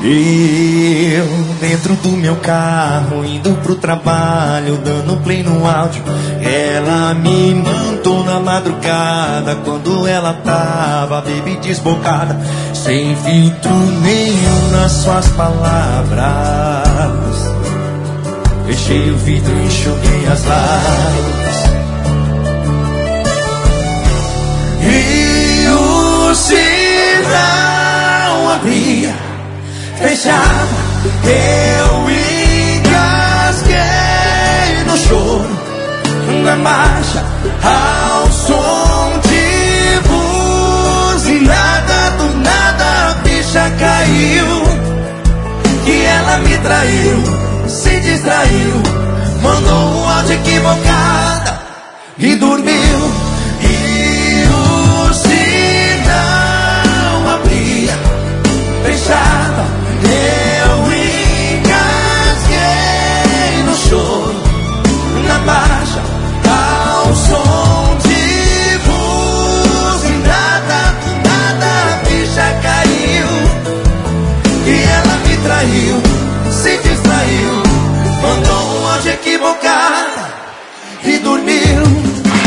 Eu, dentro do meu carro, indo pro trabalho, dando play no áudio. Ela me mandou na madrugada, quando ela tava, baby, desbocada, sem filtro nenhum nas suas palavras. Fechei o vidro e enxuguei as lágrimas. E o sinal abria, fechava, eu engasguei no choro, na marcha, ao som de buzinada. Do nada a bicha caiu, que ela me traiu, se distraiu, mandou um áudio equivocada e dormiu. E o sinal abria, fechava, eu engasguei no choro, na marcha, ao som de buzinada. Do nada a bicha caiu, e ela me traiu, se distraiu, mandou um áudio equivocado e dormiu.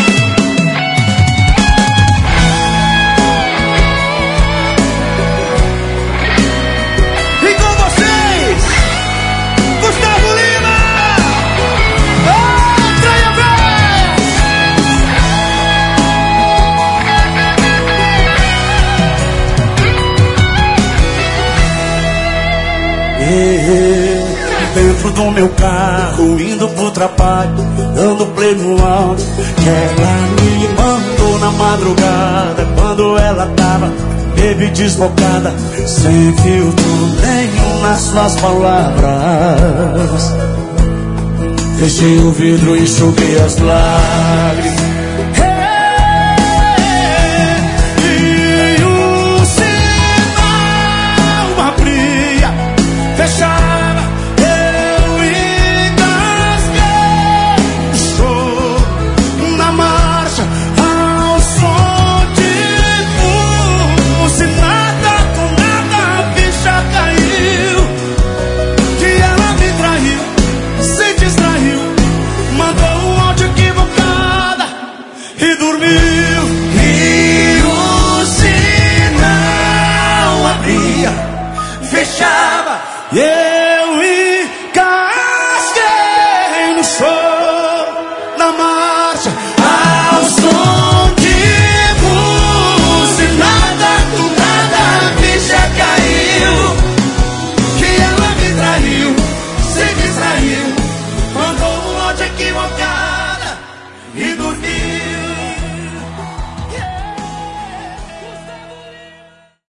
Dentro do meu carro, indo pro trabalho, dando play no áudio que ela me mandou na madrugada, quando ela tava, baby, desbocada, sem filtro nenhum nas suas palavras. Fechei o vidro e enxuguei as lágrimas. E o sinal abria, fechava, fechava, yeah.